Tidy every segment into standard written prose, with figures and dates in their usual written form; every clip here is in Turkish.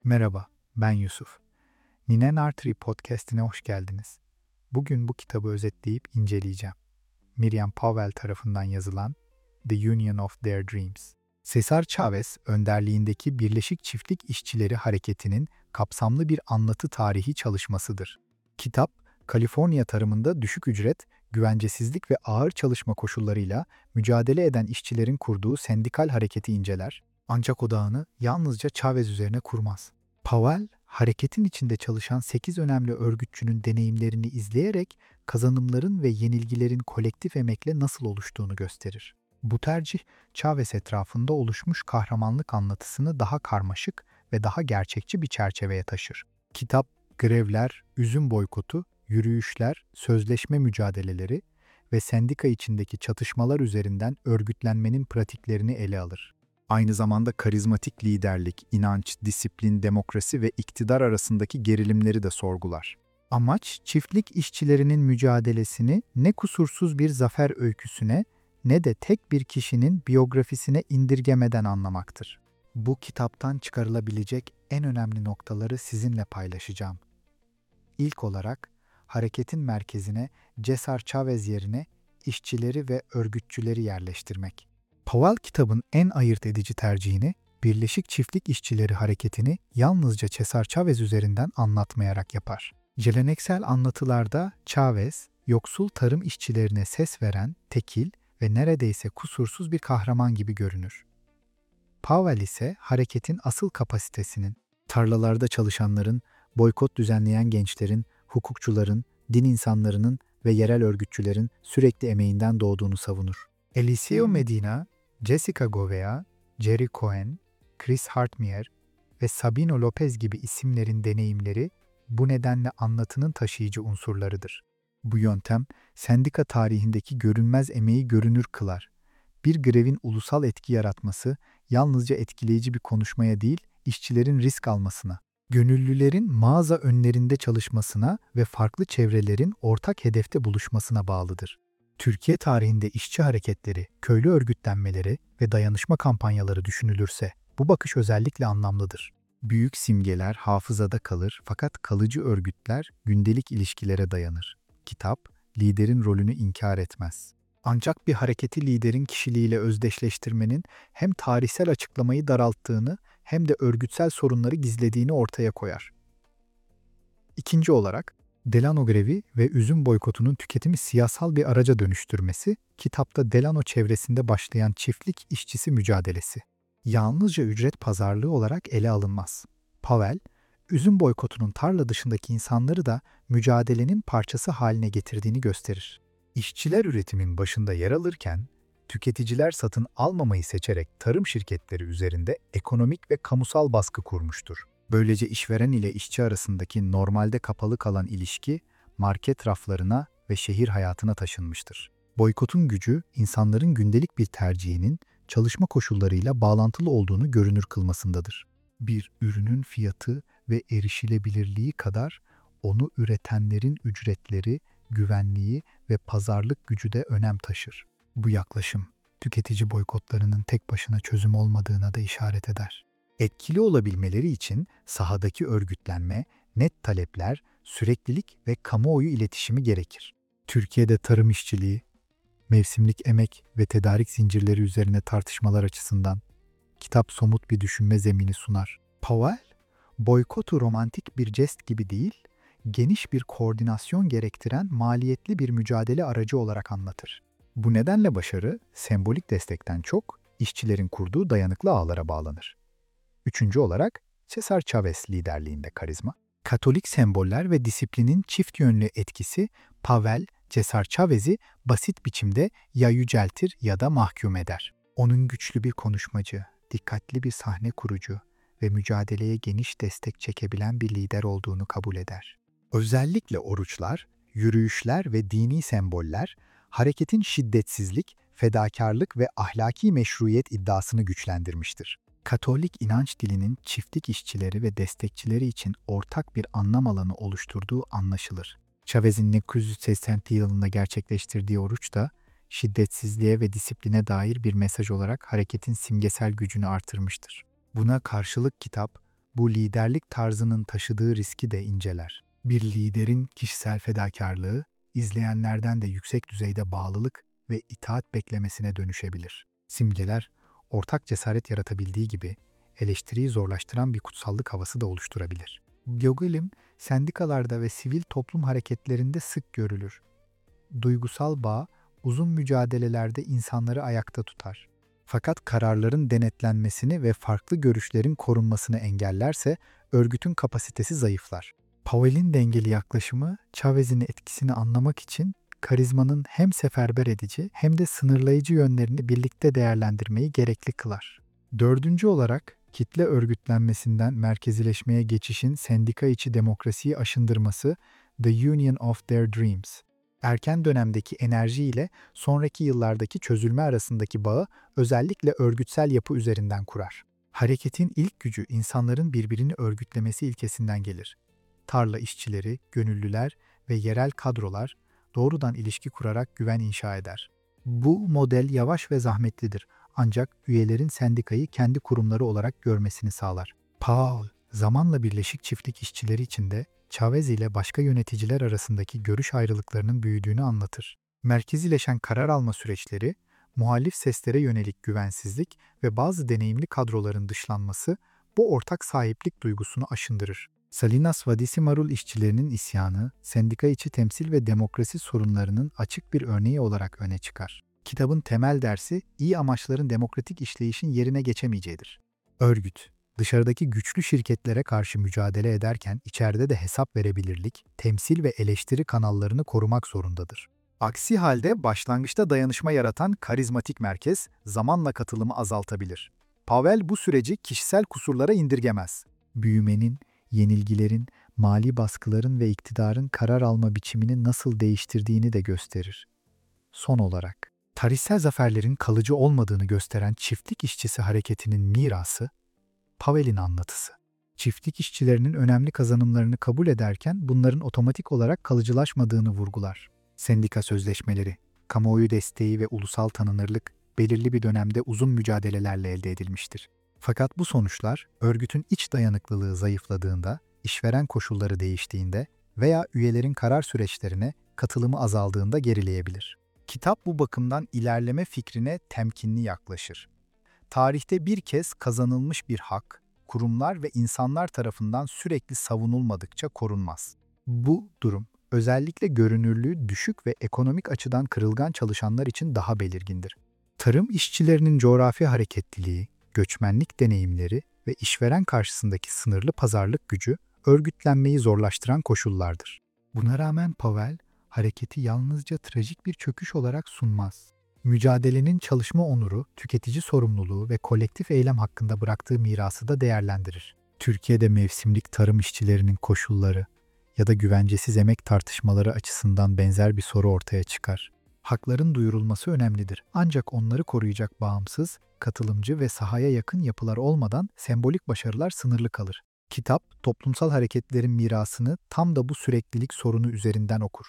Merhaba, ben Yusuf. Ninen Artery podcast'ine hoş geldiniz. Bugün bu kitabı özetleyip inceleyeceğim. Miriam Powell tarafından yazılan The Union of Their Dreams. Cesar Chavez önderliğindeki Birleşik Çiftlik İşçileri Hareketi'nin kapsamlı bir anlatı tarihi çalışmasıdır. Kitap, Kaliforniya tarımında düşük ücret, güvencesizlik ve ağır çalışma koşullarıyla mücadele eden işçilerin kurduğu sendikal hareketi inceler, ancak odağını yalnızca Chavez üzerine kurmaz. Powell, hareketin içinde çalışan 8 önemli örgütçünün deneyimlerini izleyerek kazanımların ve yenilgilerin kolektif emekle nasıl oluştuğunu gösterir. Bu tercih, Chavez etrafında oluşmuş kahramanlık anlatısını daha karmaşık ve daha gerçekçi bir çerçeveye taşır. Kitap, grevler, üzüm boykotu, yürüyüşler, sözleşme mücadeleleri ve sendika içindeki çatışmalar üzerinden örgütlenmenin pratiklerini ele alır. Aynı zamanda karizmatik liderlik, inanç, disiplin, demokrasi ve iktidar arasındaki gerilimleri de sorgular. Amaç, çiftlik işçilerinin mücadelesini ne kusursuz bir zafer öyküsüne ne de tek bir kişinin biyografisine indirgemeden anlamaktır. Bu kitaptan çıkarılabilecek en önemli noktaları sizinle paylaşacağım. İlk olarak, hareketin merkezine Cesar Chavez yerine işçileri ve örgütçüleri yerleştirmek. Powell kitabın en ayırt edici tercihini, Birleşik Çiftlik İşçileri Hareketi'ni yalnızca Cesar Chavez üzerinden anlatmayarak yapar. Geleneksel anlatılarda Chavez, yoksul tarım işçilerine ses veren, tekil ve neredeyse kusursuz bir kahraman gibi görünür. Powell ise hareketin asıl kapasitesinin, tarlalarda çalışanların, boykot düzenleyen gençlerin, hukukçuların, din insanlarının ve yerel örgütçülerin sürekli emeğinden doğduğunu savunur. Eliseo Medina, Jessica Govea, Jerry Cohen, Chris Hartmier ve Sabino Lopez gibi isimlerin deneyimleri bu nedenle anlatının taşıyıcı unsurlarıdır. Bu yöntem, sendika tarihindeki görünmez emeği görünür kılar. Bir grevin ulusal etki yaratması, yalnızca etkileyici bir konuşmaya değil, işçilerin risk almasına, gönüllülerin mağaza önlerinde çalışmasına ve farklı çevrelerin ortak hedefte buluşmasına bağlıdır. Türkiye tarihinde işçi hareketleri, köylü örgütlenmeleri ve dayanışma kampanyaları düşünülürse, bu bakış özellikle anlamlıdır. Büyük simgeler hafızada kalır fakat kalıcı örgütler gündelik ilişkilere dayanır. Kitap, liderin rolünü inkar etmez. Ancak bir hareketi liderin kişiliğiyle özdeşleştirmenin hem tarihsel açıklamayı daralttığını hem de örgütsel sorunları gizlediğini ortaya koyar. İkinci olarak, Delano grevi ve üzüm boykotunun tüketimi siyasal bir araca dönüştürmesi, kitapta Delano çevresinde başlayan çiftlik işçisi mücadelesi. Yalnızca ücret pazarlığı olarak ele alınmaz. Powell, üzüm boykotunun tarla dışındaki insanları da mücadelenin parçası haline getirdiğini gösterir. İşçiler üretimin başında yer alırken, tüketiciler satın almamayı seçerek tarım şirketleri üzerinde ekonomik ve kamusal baskı kurmuştur. Böylece işveren ile işçi arasındaki normalde kapalı kalan ilişki, market raflarına ve şehir hayatına taşınmıştır. Boykotun gücü, insanların gündelik bir tercihinin çalışma koşullarıyla bağlantılı olduğunu görünür kılmasındadır. Bir ürünün fiyatı ve erişilebilirliği kadar, onu üretenlerin ücretleri, güvenliği ve pazarlık gücü de önem taşır. Bu yaklaşım, tüketici boykotlarının tek başına çözüm olmadığına da işaret eder. Etkili olabilmeleri için sahadaki örgütlenme, net talepler, süreklilik ve kamuoyu iletişimi gerekir. Türkiye'de tarım işçiliği, mevsimlik emek ve tedarik zincirleri üzerine tartışmalar açısından kitap somut bir düşünme zemini sunar. Powell, boykotu romantik bir jest gibi değil, geniş bir koordinasyon gerektiren maliyetli bir mücadele aracı olarak anlatır. Bu nedenle başarı, sembolik destekten çok, işçilerin kurduğu dayanıklı ağlara bağlanır. Üçüncü olarak, Cesar Chavez liderliğinde karizma. Katolik semboller ve disiplinin çift yönlü etkisi, Powell, Cesar Chavez'i basit biçimde ya yüceltir ya da mahkum eder. Onun güçlü bir konuşmacı, dikkatli bir sahne kurucu ve mücadeleye geniş destek çekebilen bir lider olduğunu kabul eder. Özellikle oruçlar, yürüyüşler ve dini semboller, hareketin şiddetsizlik, fedakarlık ve ahlaki meşruiyet iddiasını güçlendirmiştir. Katolik inanç dilinin çiftlik işçileri ve destekçileri için ortak bir anlam alanı oluşturduğu anlaşılır. Chavez'in 1980 yılında gerçekleştirdiği oruç da şiddetsizliğe ve disipline dair bir mesaj olarak hareketin simgesel gücünü artırmıştır. Buna karşılık kitap, bu liderlik tarzının taşıdığı riski de inceler. Bir liderin kişisel fedakarlığı, izleyenlerden de yüksek düzeyde bağlılık ve itaat beklemesine dönüşebilir. Simgeler, ortak cesaret yaratabildiği gibi eleştiriyi zorlaştıran bir kutsallık havası da oluşturabilir. Gauguin, sendikalarda ve sivil toplum hareketlerinde sık görülür. Duygusal bağ, uzun mücadelelerde insanları ayakta tutar. Fakat kararların denetlenmesini ve farklı görüşlerin korunmasını engellerse örgütün kapasitesi zayıflar. Powell'in dengeli yaklaşımı, Chavez'in etkisini anlamak için karizmanın hem seferber edici hem de sınırlayıcı yönlerini birlikte değerlendirmeyi gerekli kılar. Dördüncü olarak, kitle örgütlenmesinden merkezileşmeye geçişin sendika içi demokrasiyi aşındırması, The Union of Their Dreams. Erken dönemdeki enerji ile sonraki yıllardaki çözülme arasındaki bağı özellikle örgütsel yapı üzerinden kurar. Hareketin ilk gücü insanların birbirini örgütlemesi ilkesinden gelir. Tarla işçileri, gönüllüler ve yerel kadrolar doğrudan ilişki kurarak güven inşa eder. Bu model yavaş ve zahmetlidir, ancak üyelerin sendikayı kendi kurumları olarak görmesini sağlar. Paul, zamanla Birleşik Çiftlik işçileri içinde Chavez ile başka yöneticiler arasındaki görüş ayrılıklarının büyüdüğünü anlatır. Merkezileşen karar alma süreçleri, muhalif seslere yönelik güvensizlik ve bazı deneyimli kadroların dışlanması bu ortak sahiplik duygusunu aşındırır. Salinas Vadisimarul işçilerinin isyanı, sendika içi temsil ve demokrasi sorunlarının açık bir örneği olarak öne çıkar. Kitabın temel dersi, iyi amaçların demokratik işleyişin yerine geçemeyeceğidir. Örgüt, dışarıdaki güçlü şirketlere karşı mücadele ederken içeride de hesap verebilirlik, temsil ve eleştiri kanallarını korumak zorundadır. Aksi halde başlangıçta dayanışma yaratan karizmatik merkez zamanla katılımı azaltabilir. Powell bu süreci kişisel kusurlara indirgemez. Büyümenin, yenilgilerin, mali baskıların ve iktidarın karar alma biçimini nasıl değiştirdiğini de gösterir. Son olarak, tarihsel zaferlerin kalıcı olmadığını gösteren çiftlik işçisi hareketinin mirası, Powell'in anlatısı. Çiftlik işçilerinin önemli kazanımlarını kabul ederken bunların otomatik olarak kalıcılaşmadığını vurgular. Sendika sözleşmeleri, kamuoyu desteği ve ulusal tanınırlık belirli bir dönemde uzun mücadelelerle elde edilmiştir. Fakat bu sonuçlar örgütün iç dayanıklılığı zayıfladığında, işveren koşulları değiştiğinde veya üyelerin karar süreçlerine katılımı azaldığında gerileyebilir. Kitap bu bakımdan ilerleme fikrine temkinli yaklaşır. Tarihte bir kez kazanılmış bir hak, kurumlar ve insanlar tarafından sürekli savunulmadıkça korunmaz. Bu durum, özellikle görünürlüğü düşük ve ekonomik açıdan kırılgan çalışanlar için daha belirgindir. Tarım işçilerinin coğrafi hareketliliği, göçmenlik deneyimleri ve işveren karşısındaki sınırlı pazarlık gücü örgütlenmeyi zorlaştıran koşullardır. Buna rağmen Powell, hareketi yalnızca trajik bir çöküş olarak sunmaz. Mücadelenin çalışma onuru, tüketici sorumluluğu ve kolektif eylem hakkında bıraktığı mirası da değerlendirir. Türkiye'de mevsimlik tarım işçilerinin koşulları ya da güvencesiz emek tartışmaları açısından benzer bir soru ortaya çıkar. Hakların duyurulması önemlidir, ancak onları koruyacak bağımsız, katılımcı ve sahaya yakın yapılar olmadan sembolik başarılar sınırlı kalır. Kitap, toplumsal hareketlerin mirasını tam da bu süreklilik sorunu üzerinden okur.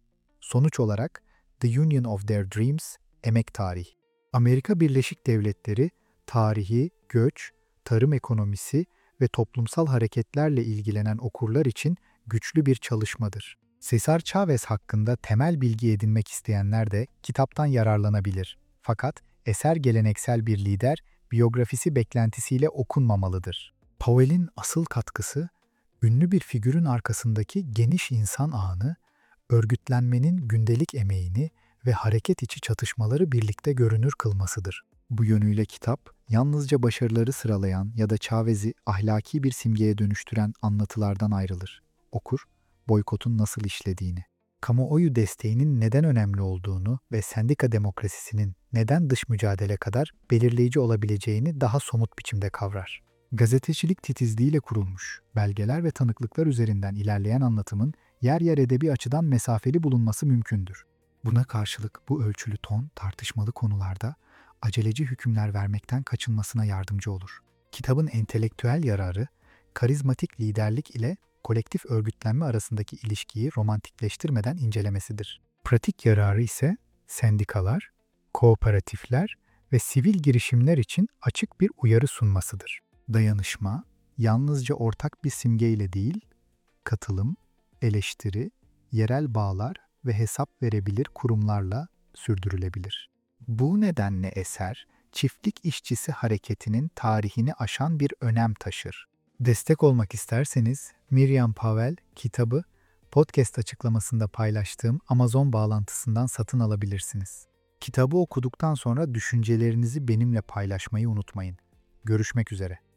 Sonuç olarak, The Union of Their Dreams, emek tarihi. Amerika Birleşik Devletleri, tarihi, göç, tarım ekonomisi ve toplumsal hareketlerle ilgilenen okurlar için güçlü bir çalışmadır. Cesar Chavez hakkında temel bilgi edinmek isteyenler de kitaptan yararlanabilir. Fakat eser geleneksel bir lider, biyografisi beklentisiyle okunmamalıdır. Powell'in asıl katkısı, ünlü bir figürün arkasındaki geniş insan ağını, örgütlenmenin gündelik emeğini ve hareket içi çatışmaları birlikte görünür kılmasıdır. Bu yönüyle kitap, yalnızca başarıları sıralayan ya da Chavez'i ahlaki bir simgeye dönüştüren anlatılardan ayrılır. Okur, boykotun nasıl işlediğini, kamuoyu desteğinin neden önemli olduğunu ve sendika demokrasisinin neden dış mücadele kadar belirleyici olabileceğini daha somut biçimde kavrar. Gazetecilik titizliğiyle kurulmuş, belgeler ve tanıklıklar üzerinden ilerleyen anlatımın yer yer edebi açıdan mesafeli bulunması mümkündür. Buna karşılık bu ölçülü ton tartışmalı konularda aceleci hükümler vermekten kaçınmasına yardımcı olur. Kitabın entelektüel yararı, karizmatik liderlik ile kolektif örgütlenme arasındaki ilişkiyi romantikleştirmeden incelemesidir. Pratik yararı ise sendikalar, kooperatifler ve sivil girişimler için açık bir uyarı sunmasıdır. Dayanışma, yalnızca ortak bir simgeyle değil, katılım, eleştiri, yerel bağlar ve hesap verebilir kurumlarla sürdürülebilir. Bu nedenle eser, çiftlik işçisi hareketinin tarihini aşan bir önem taşır. Destek olmak isterseniz Miriam Pavel kitabı podcast açıklamasında paylaştığım Amazon bağlantısından satın alabilirsiniz. Kitabı okuduktan sonra düşüncelerinizi benimle paylaşmayı unutmayın. Görüşmek üzere.